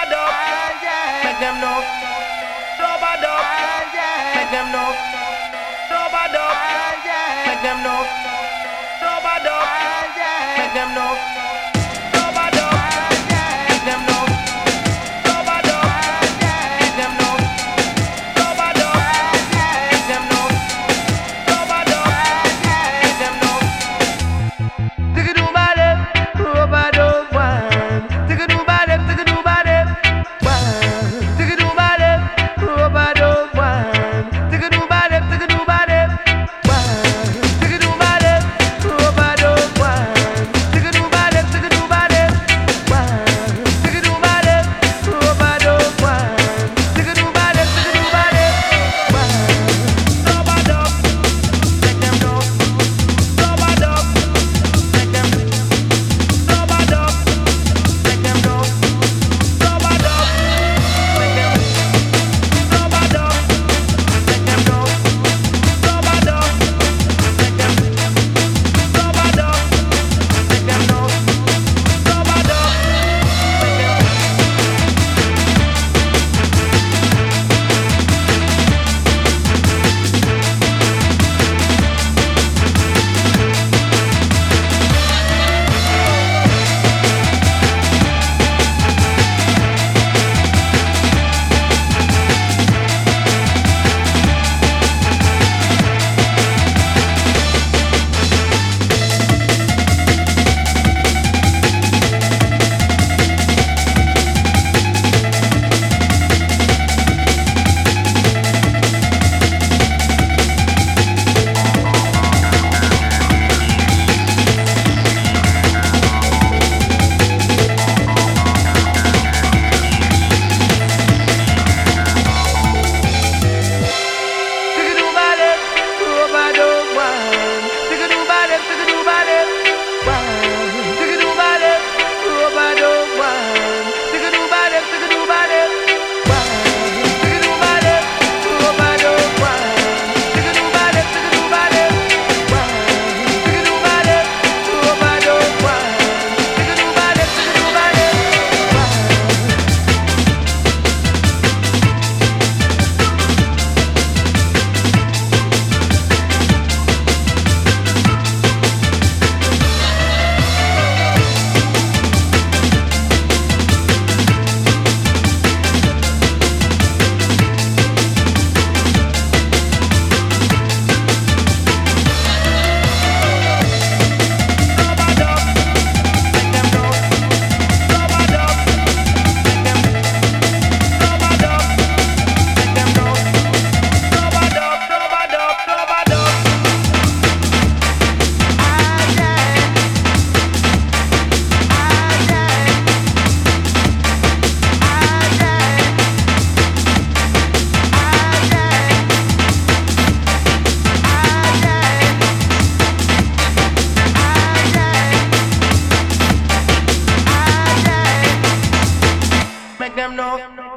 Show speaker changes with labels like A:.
A: Robado, make them know. Robado, make them know. Robado, make them know. Robado, make them know. Robado, make them know. Robado, make them know. Robado, make them know. Robado, make them know. Take it to my left, Robado one. Take it to my left, take it to my left one. Take it to my left, Robado one. Take it to my left, take it to my left one. Take it to my left, Robado one. Take it to my left, take it to my left one. Take it to my left, Robado one. Take it to my left, take it to my left one. Robado, make them know. Robado, make them. Robado, make them know. Robado, make them. Robado, make them know. Robado, make them. Robado, make them know. Robado, make them. Take it to my left, Robado one. Take it to my left, take it to my left one. Take it to my left, Robado one. Take it to my left, take it to my left one. Take it to my left, Robado one. Take it to my left, take it to my left one. Take it to my left, Robado one. Take it to my left, take it to my left one. Make them know.